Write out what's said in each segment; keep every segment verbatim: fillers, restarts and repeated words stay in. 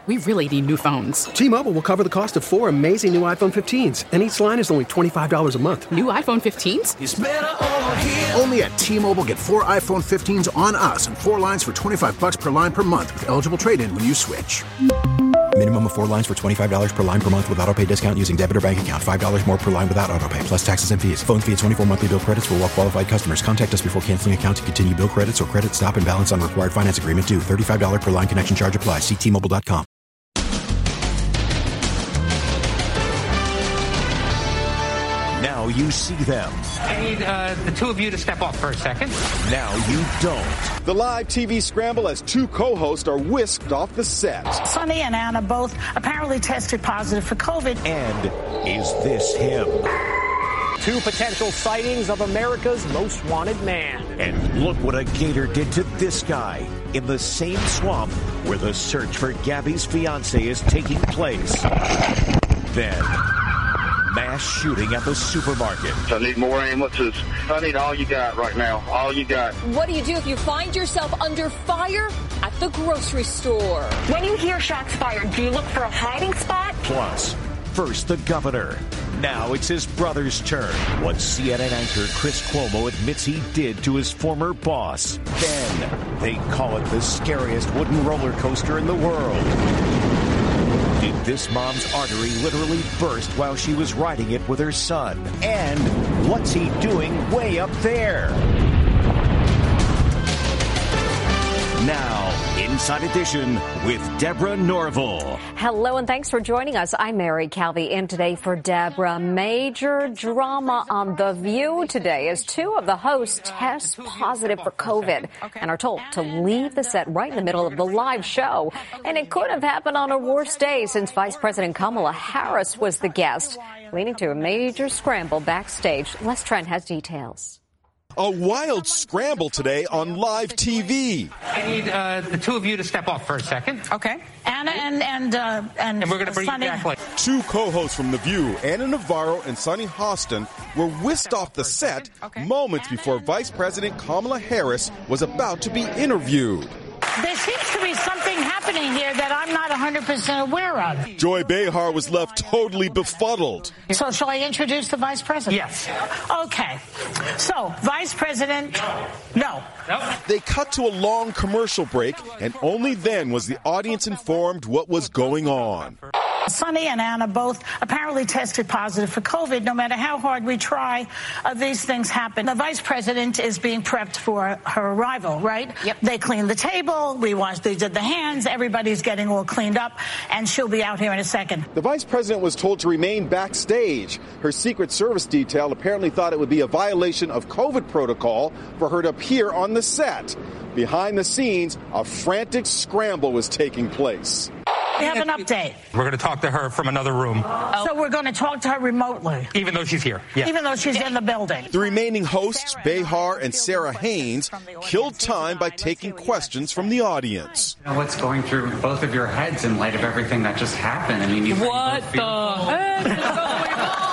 We really need new phones. T-Mobile will cover the cost of four amazing new iPhone fifteens, and each line is only twenty-five dollars a month. New iPhone fifteens? It's better over here. Only at T-Mobile, get four iPhone fifteens on us and four lines for twenty-five dollars per line per month with eligible trade-in when you switch. Minimum of four lines for twenty-five dollars per line per month with autopay discount using debit or bank account. five dollars more per line without autopay, plus taxes and fees. Phone fee at twenty-four monthly bill credits for well-qualified customers. Contact us before canceling account to continue bill credits or credit stop and balance on required finance agreement due. thirty-five dollars per line connection charge applies. See T Mobile dot com. Now you see them. I need uh, the two of you to step off for a second. Now you don't. The live T V scramble as two co-hosts are whisked off the set. Sonny and Anna both apparently tested positive for COVID. And is this him? Two potential sightings of America's most wanted man. And look what a gator did to this guy in the same swamp where the search for Gabby's fiance is taking place. Then, mass shooting at the supermarket. I need more ambulances. I need all you got right now. All you got. What do you do if you find yourself under fire at the grocery store? When you hear shots fired, do you look for a hiding spot? Plus, first the governor. Now it's his brother's turn. What C N N anchor Chris Cuomo admits he did to his former boss. Then they call it the scariest wooden roller coaster in the world. Did this mom's artery literally burst while she was riding it with her son? And what's he doing way up there? Now, Inside Edition with Deborah Norville. Hello and thanks for joining us. I'm Mary Calvi in today for Deborah. Major drama on The View today as two of the hosts test positive for COVID and are told to leave the set right in the middle of the live show. And it could have happened on a worse day since Vice President Kamala Harris was the guest, leading to a major scramble backstage. Les Trent has details. A wild scramble today on live T V. I need uh, the two of you to step off for a second. Okay. Anna and and uh, and, and we're going to bring Sonny. you back later. Two co-hosts from The View, Anna Navarro and Sonny Hostin, were whisked off the set moments before Vice President Kamala Harris was about to be interviewed. There seems to be something happening here that I'm not one hundred percent aware of. Joy Behar was left totally befuddled. So shall I introduce the Vice President? Yes. Okay. So, Vice President, no. No. They cut to a long commercial break, and only then was the audience informed what was going on. Sonny and Anna both apparently tested positive for COVID. No matter how hard we try, uh, these things happen. The Vice President is being prepped for her arrival, right? Yep. They cleaned the table, we washed, they did the hands, everybody's getting all cleaned up, and she'll be out here in a second. The Vice President was told to remain backstage. Her Secret Service detail apparently thought it would be a violation of COVID protocol for her to appear on the set. Behind the scenes, a frantic scramble was taking place. We have an update. We're going to talk to her from another room. Oh. So we're going to talk to her remotely. Even though she's here. Yeah. Even though she's in the building. The remaining hosts, Behar and Sarah Haynes, killed time by taking questions from the audience. You know, what's going through both of your heads in light of everything that just happened? I mean, you What the heck is going on?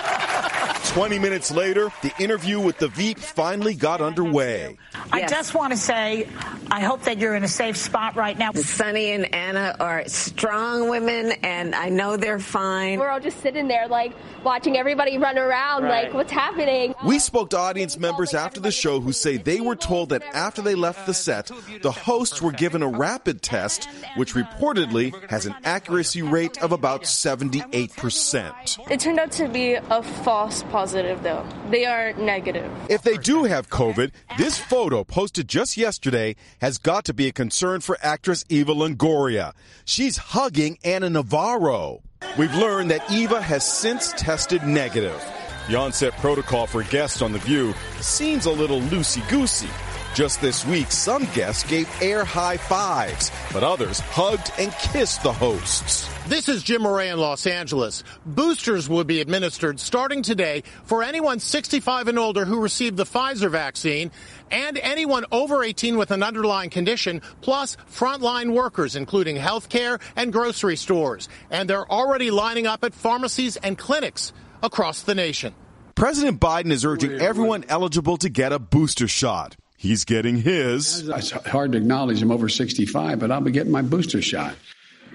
Twenty minutes later, the interview with the Veep finally got underway. I yes. just want to say, I hope that you're in a safe spot right now. Sonny and Anna are strong women, and I know they're fine. We're all just sitting there, like, watching everybody run around, right. like, what's happening? We spoke to audience members after the show who say they were told that after they left the set, the hosts were given a rapid test, which reportedly has an accuracy rate of about seventy-eight percent. It turned out to be a false positive, though. They are negative. If they do have COVID, this photo posted just yesterday has got to be a concern for actress Eva Longoria. She's hugging Anna Navarro. We've learned that Eva has since tested negative. The on-set protocol for guests on The View seems a little loosey-goosey. Just this week, some guests gave air high fives, but others hugged and kissed the hosts. This is Jim Moret in Los Angeles. Boosters will be administered starting today for anyone sixty-five and older who received the Pfizer vaccine and anyone over eighteen with an underlying condition, plus frontline workers, including healthcare and grocery stores. And they're already lining up at pharmacies and clinics across the nation. President Biden is urging everyone eligible to get a booster shot. He's getting his. It's hard to acknowledge I'm over sixty-five, but I'll be getting my booster shot.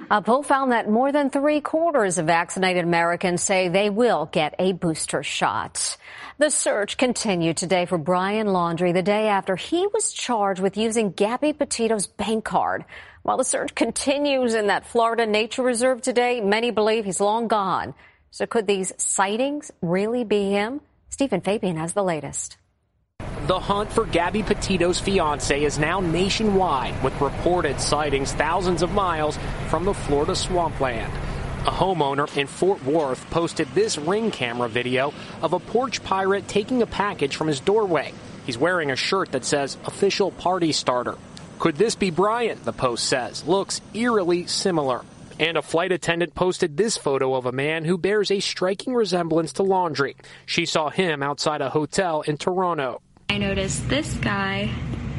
A poll found that more than three quarters of vaccinated Americans say they will get a booster shot. The search continued today for Brian Laundrie the day after he was charged with using Gabby Petito's bank card. While the search continues in that Florida nature reserve today, many believe he's long gone. So could these sightings really be him? Stephen Fabian has the latest. The hunt for Gabby Petito's fiancé is now nationwide, with reported sightings thousands of miles from the Florida swampland. A homeowner in Fort Worth posted this Ring camera video of a porch pirate taking a package from his doorway. He's wearing a shirt that says official party starter. Could this be Brian? The post says. Looks eerily similar. And a flight attendant posted this photo of a man who bears a striking resemblance to Laundrie. She saw him outside a hotel in Toronto. I noticed this guy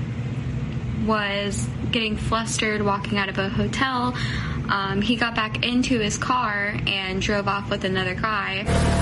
was getting flustered walking out of a hotel. Um, he got back into his car and drove off with another guy.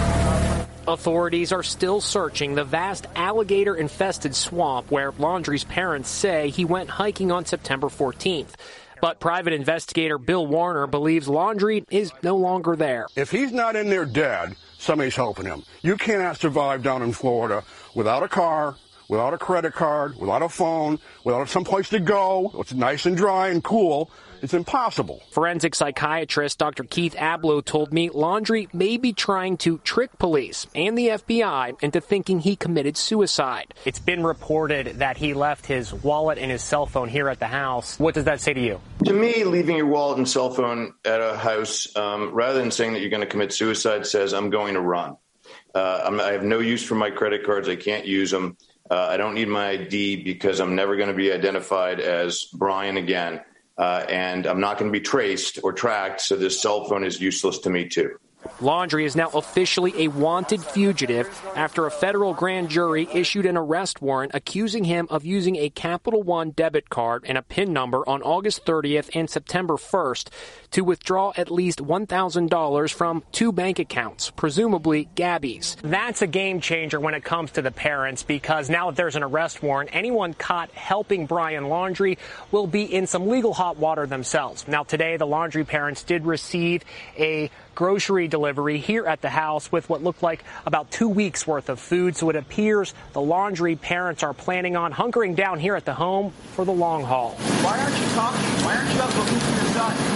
Authorities are still searching the vast alligator-infested swamp where Laundrie's parents say he went hiking on September fourteenth. But private investigator Bill Warner believes Laundrie is no longer there. If he's not in there dead, somebody's helping him. You cannot survive down in Florida without a car, without a credit card, without a phone, without some place to go. It's nice and dry and cool. It's impossible. Forensic psychiatrist Doctor Keith Ablow told me Laundrie may be trying to trick police and the F B I into thinking he committed suicide. It's been reported that he left his wallet and his cell phone here at the house. What does that say to you? To me, leaving your wallet and cell phone at a house, um, rather than saying that you're going to commit suicide, says I'm going to run. Uh, I'm, I have no use for my credit cards. I can't use them. Uh, I don't need my I D because I'm never going to be identified as Brian again. Uh, and I'm not going to be traced or tracked, so this cell phone is useless to me, too. Laundrie is now officially a wanted fugitive after a federal grand jury issued an arrest warrant accusing him of using a Capital One debit card and a PIN number on August thirtieth and September first to withdraw at least one thousand dollars from two bank accounts, presumably Gabby's. That's a game changer when it comes to the parents, because now that there's an arrest warrant, anyone caught helping Brian Laundrie will be in some legal hot water themselves. Now, today, the Laundrie parents did receive a grocery delivery here at the house with what looked like about two weeks worth of food. So it appears the Laundrie parents are planning on hunkering down here at the home for the long haul. Why aren't you talking? Why aren't you up looking for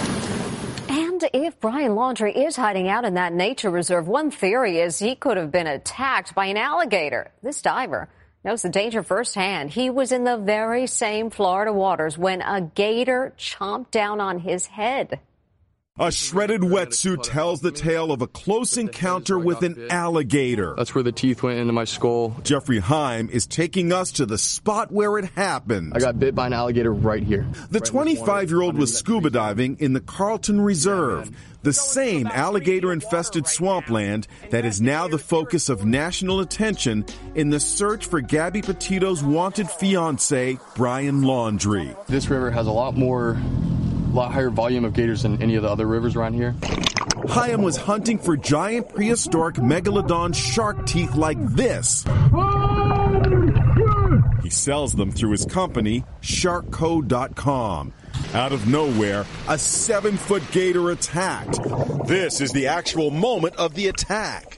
your son? And if Brian Laundrie is hiding out in that nature reserve, one theory is he could have been attacked by an alligator. This diver knows the danger firsthand. He was in the very same Florida waters when a gator chomped down on his head. A shredded wetsuit tells the tale of a close encounter with an alligator. That's where the teeth went into my skull. Jeffrey Heim is taking us to the spot where it happened. I got bit by an alligator right here. The twenty-five-year-old was scuba diving in the Carlton Reserve, the same alligator-infested swampland that is now the focus of national attention in the search for Gabby Petito's wanted fiancé, Brian Laundrie. This river has a lot more... a lot higher volume of gators than any of the other rivers around here. Hyam was hunting for giant prehistoric megalodon shark teeth like this. He sells them through his company, shark co dot com. Out of nowhere, a seven-foot gator attacked. This is the actual moment of the attack.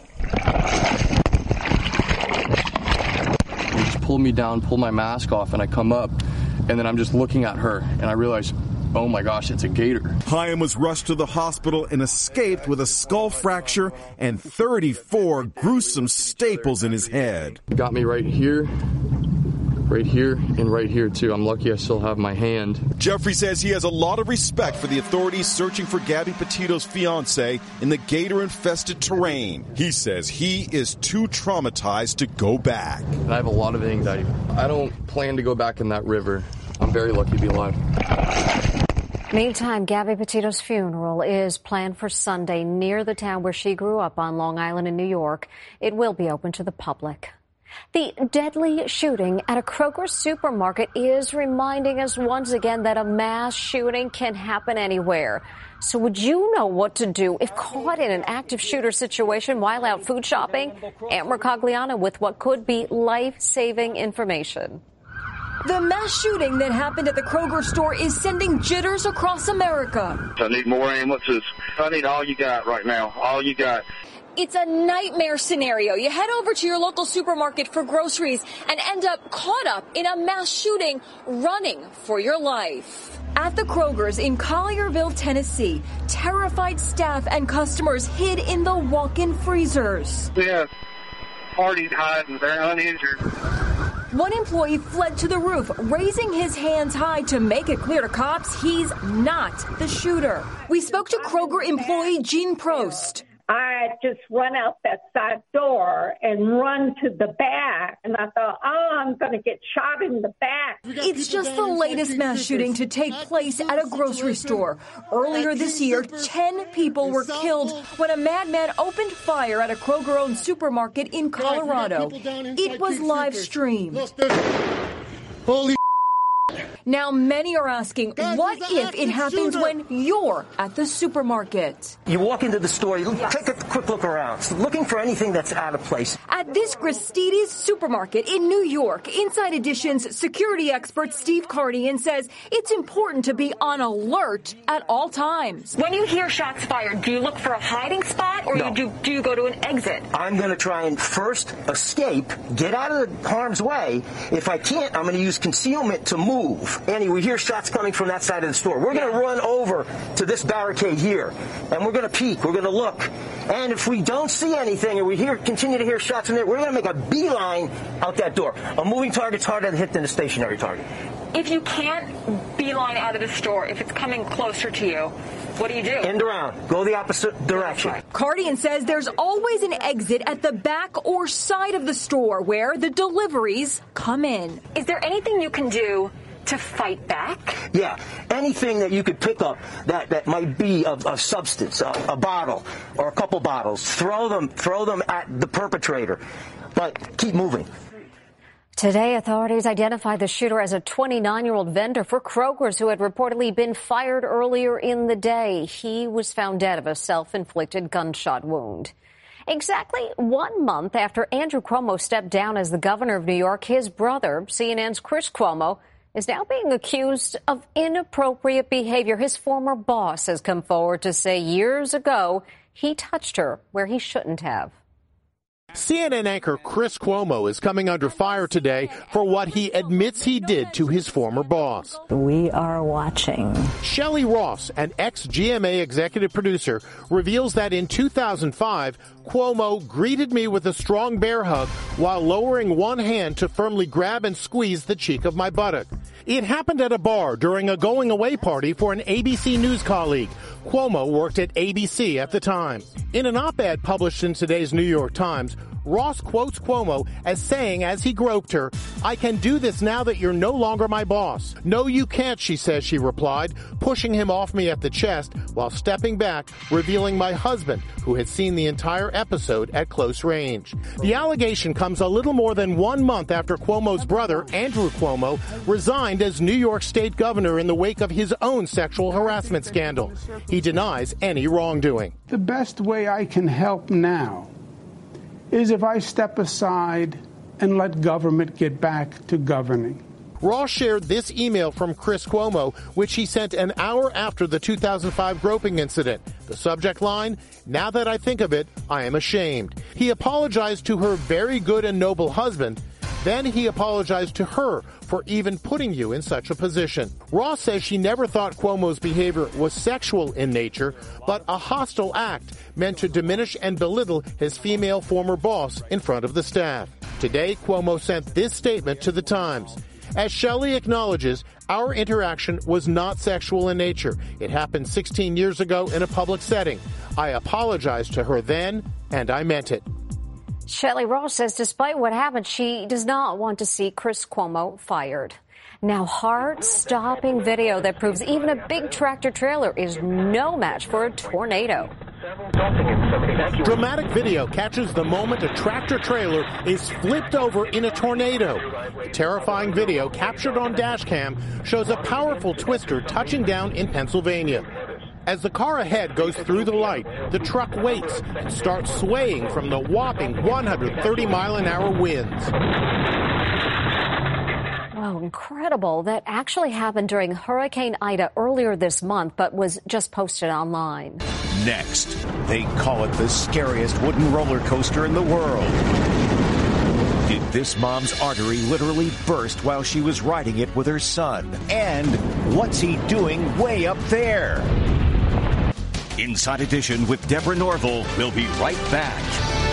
He just pulled me down, pulled my mask off, and I come up, and then I'm just looking at her, and I realize, oh my gosh, it's a gator. Hyam was rushed to the hospital and escaped with a skull fracture and thirty-four gruesome staples in his head. Got me right here, right here, and right here too. I'm lucky I still have my hand. Jeffrey says he has a lot of respect for the authorities searching for Gabby Petito's fiancé in the gator-infested terrain. He says he is too traumatized to go back. And I have a lot of anxiety. I don't plan to go back in that river. I'm very lucky to be alive. Meantime, Gabby Petito's funeral is planned for Sunday near the town where she grew up on Long Island in New York. It will be open to the public. The deadly shooting at a Kroger supermarket is reminding us once again that a mass shooting can happen anywhere. So would you know what to do if caught in an active shooter situation while out food shopping? Aunt Mercogliano with what could be life-saving information. The mass shooting that happened at the Kroger store is sending jitters across America. I need more ambulances. I need all you got right now. All you got. It's a nightmare scenario. You head over to your local supermarket for groceries and end up caught up in a mass shooting, running for your life. At the Kroger's in Collierville, Tennessee, terrified staff and customers hid in the walk-in freezers. We have parties hiding. They're uninjured. One employee fled to the roof, raising his hands high to make it clear to cops he's not the shooter. We spoke to Kroger employee Jean Prost. I just run out that side door and run to the back. And I thought, oh, I'm going to get shot in the back. It's just the latest mass shooting to take place at a grocery store. Earlier this year, ten people were killed when a madman opened fire at a Kroger-owned supermarket in Colorado. It was live streamed. Holy Now, many are asking, what if it happens when you're at the supermarket? You walk into the store, you take a quick look around, looking for anything that's out of place. At this Gristedes supermarket in New York, Inside Edition's security expert Steve Cardian says it's important to be on alert at all times. When you hear shots fired, do you look for a hiding spot or No. you do, do you go to an exit? I'm going to try and first escape, get out of the harm's way. If I can't, I'm going to use concealment to move. Annie, we hear shots coming from that side of the store. We're going to run over to this barricade here, and we're going to peek. We're going to look. And if we don't see anything, or we hear continue to hear shots in there, we're going to make a beeline out that door. A moving target's harder to hit than a stationary target. If you can't beeline out of the store, if it's coming closer to you, what do you do? End around. Go the opposite direction. Cardian says there's always an exit at the back or side of the store where the deliveries come in. Is there anything you can do to fight back? Yeah, anything that you could pick up that, that might be of, of substance, a, a bottle or a couple bottles, throw them, throw them at the perpetrator, but keep moving. Today, authorities identified the shooter as a twenty-nine-year-old vendor for Kroger's who had reportedly been fired earlier in the day. He was found dead of a self-inflicted gunshot wound. Exactly one month after Andrew Cuomo stepped down as the governor of New York, his brother, C N N's Chris Cuomo, is now being accused of inappropriate behavior. His former boss has come forward to say years ago he touched her where he shouldn't have. C N N anchor Chris Cuomo is coming under fire today for what he admits he did to his former boss. We are watching. Shelley Ross, an ex-G M A executive producer, reveals that in two thousand five, Cuomo greeted me with a strong bear hug while lowering one hand to firmly grab and squeeze the cheek of my buttock. It happened at a bar during a going-away party for an A B C News colleague. Cuomo worked at A B C at the time. In an op-ed published in today's New York Times, Ross quotes Cuomo as saying as he groped her, "I can do this now that you're no longer my boss." "No, you can't," she says, she replied, pushing him off me at the chest while stepping back, revealing my husband, who had seen the entire episode at close range. The allegation comes a little more than one month after Cuomo's brother, Andrew Cuomo, resigned as New York State governor in the wake of his own sexual harassment scandal. He denies any wrongdoing. The best way I can help now is if I step aside and let government get back to governing. Ross shared this email from Chris Cuomo, which he sent an hour after the two thousand five groping incident. The subject line, "Now that I think of it, I am ashamed." He apologized to her very good and noble husband. Then he apologized to her for even putting you in such a position. Ross says she never thought Cuomo's behavior was sexual in nature, but a hostile act meant to diminish and belittle his female former boss in front of the staff. Today, Cuomo sent this statement to the Times. As Shelley acknowledges, our interaction was not sexual in nature. It happened sixteen years ago in a public setting. I apologized to her then, and I meant it. Shelley Ross says despite what happened, she does not want to see Chris Cuomo fired. Now, heart-stopping video that proves even a big tractor trailer is no match for a tornado. Dramatic video catches the moment a tractor trailer is flipped over in a tornado. The terrifying video captured on dash cam shows a powerful twister touching down in Pennsylvania. As the car ahead goes through the light, the truck waits and starts swaying from the whopping one hundred thirty mile an hour winds. Well, incredible. That actually happened during Hurricane Ida earlier this month, but was just posted online. Next, they call it the scariest wooden roller coaster in the world. Did this mom's artery literally burst while she was riding it with her son? And what's he doing way up there? Inside Edition with Deborah Norville. We'll be right back.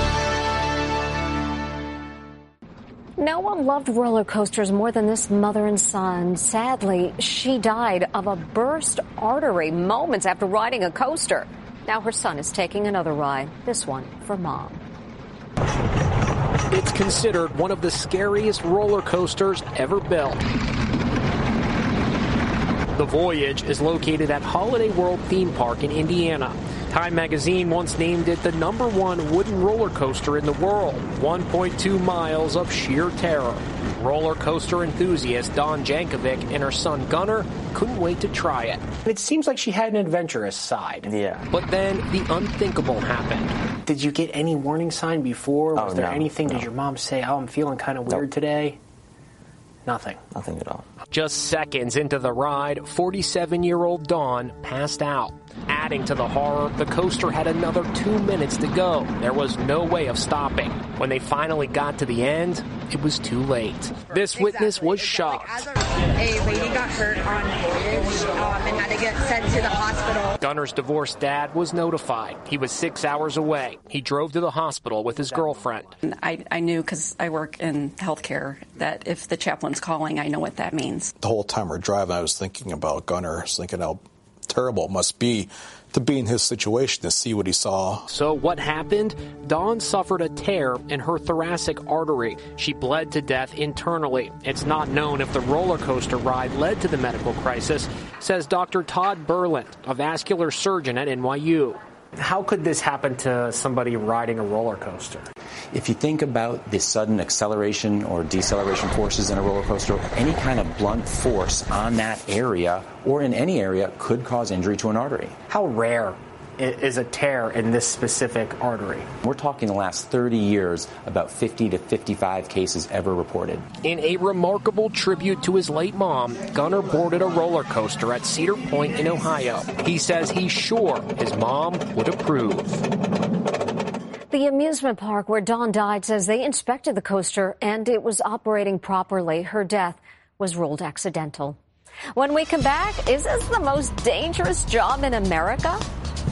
No one loved roller coasters more than this mother and son. Sadly, she died of a burst artery moments after riding a coaster. Now her son is taking another ride, this one for mom. It's considered one of the scariest roller coasters ever built. The Voyage is located at Holiday World Theme Park in Indiana. Time magazine once named it the number one wooden roller coaster in the world. one point two miles of sheer terror. Roller coaster enthusiast Dawn Jankovic and her son Gunnar couldn't wait to try it. It seems like she had an adventurous side. Yeah. But then the unthinkable happened. Did you get any warning sign before? Was oh, there no, anything? No. Did your mom say, oh, I'm feeling kind of weird nope. today? Nothing. Nothing at all. Just seconds into the ride, forty-seven-year-old Dawn passed out. Adding to the horror, the coaster had another two minutes to go. There was no way of stopping. When they finally got to the end, it was too late. This exactly. witness was shocked. A lady got hurt on Voyage um, and had to get sent to the hospital. Gunnar's divorced dad was notified. He was six hours away. He drove to the hospital with his girlfriend. I, I knew, because I work in healthcare, that if the chaplain's calling, I know what that means. The whole time we're driving, I was thinking about Gunnar. I was thinking how terrible it must be to be in his situation, to see what he saw. So what happened? Dawn suffered a tear in her thoracic artery. She bled to death internally. It's not known if the roller coaster ride led to the medical crisis, says Doctor Todd Berland, a vascular surgeon at N Y U. How could this happen to somebody riding a roller coaster? If you think about the sudden acceleration or deceleration forces in a roller coaster, any kind of blunt force on that area or in any area could cause injury to an artery. How rare is a tear in this specific artery? We're talking the last thirty years, about fifty to fifty-five cases ever reported. In a remarkable tribute to his late mom, Gunnar boarded a roller coaster at Cedar Point in Ohio. He says he's sure his mom would approve. The amusement park where Dawn died says they inspected the coaster and it was operating properly. Her death was ruled accidental. When we come back, is this the most dangerous job in America?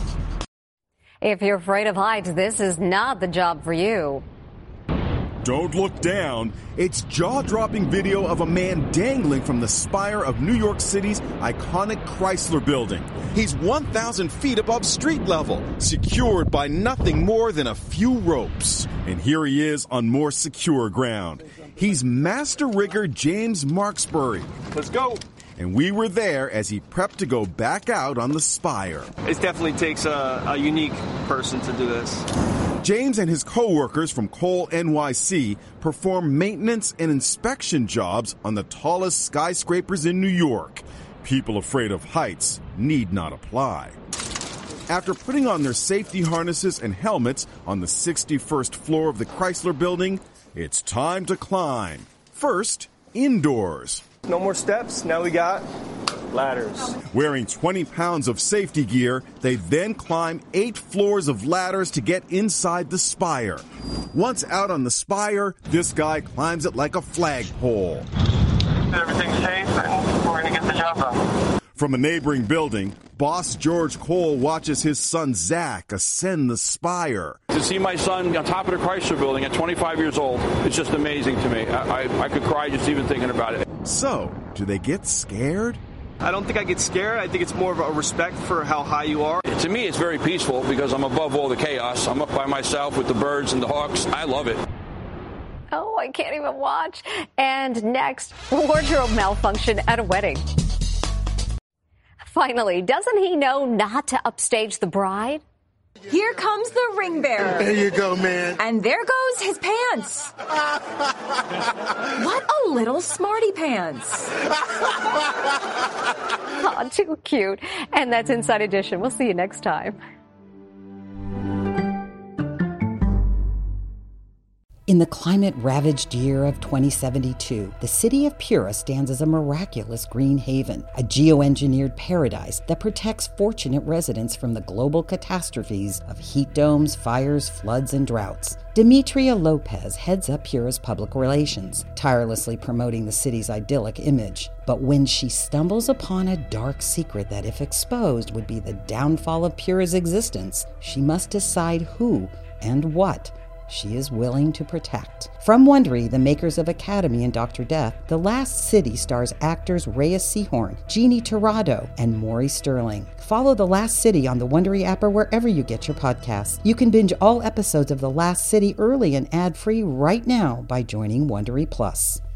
If you're afraid of heights, this is not the job for you. Don't look down. It's jaw-dropping video of a man dangling from the spire of New York City's iconic Chrysler Building. He's one thousand feet above street level, secured by nothing more than a few ropes. And here he is on more secure ground. He's Master Rigger James Marksbury. Let's go. And we were there as he prepped to go back out on the spire. It definitely takes a, a unique person to do this. James and his co-workers from Cole N Y C perform maintenance and inspection jobs on the tallest skyscrapers in New York. People afraid of heights need not apply. After putting on their safety harnesses and helmets on the sixty-first floor of the Chrysler Building, it's time to climb. First, indoors. No more steps. Now we got ladders. Wearing twenty pounds of safety gear, they then climb eight floors of ladders to get inside the spire. Once out on the spire, this guy climbs it like a flagpole. Everything's safe and we're going to get the job done. From a neighboring building, boss George Cole watches his son Zach ascend the spire. To see my son on top of the Chrysler Building at twenty-five years old, it's just amazing to me. I, I, I could cry just even thinking about it. So, do they get scared? I don't think I get scared. I think it's more of a respect for how high you are. To me, it's very peaceful because I'm above all the chaos. I'm up by myself with the birds and the hawks. I love it. Oh, I can't even watch. And next, wardrobe malfunction at a wedding. Finally, doesn't he know not to upstage the bride? Here comes the ring bearer. There you go, man. And there goes his pants. What a little smarty pants. Oh, too cute. And that's Inside Edition. We'll see you next time. In the climate-ravaged year of twenty seventy-two, the city of Pura stands as a miraculous green haven, a geoengineered paradise that protects fortunate residents from the global catastrophes of heat domes, fires, floods, and droughts. Demetria Lopez heads up Pura's public relations, tirelessly promoting the city's idyllic image. But when she stumbles upon a dark secret that, if exposed, would be the downfall of Pura's existence, she must decide who and what she is willing to protect. From Wondery, the makers of Academy and Doctor Death, The Last City stars actors Reyes Sehorn, Jeannie Torrado, and Maury Sterling. Follow The Last City on the Wondery app or wherever you get your podcasts. You can binge all episodes of The Last City early and ad-free right now by joining Wondery Plus.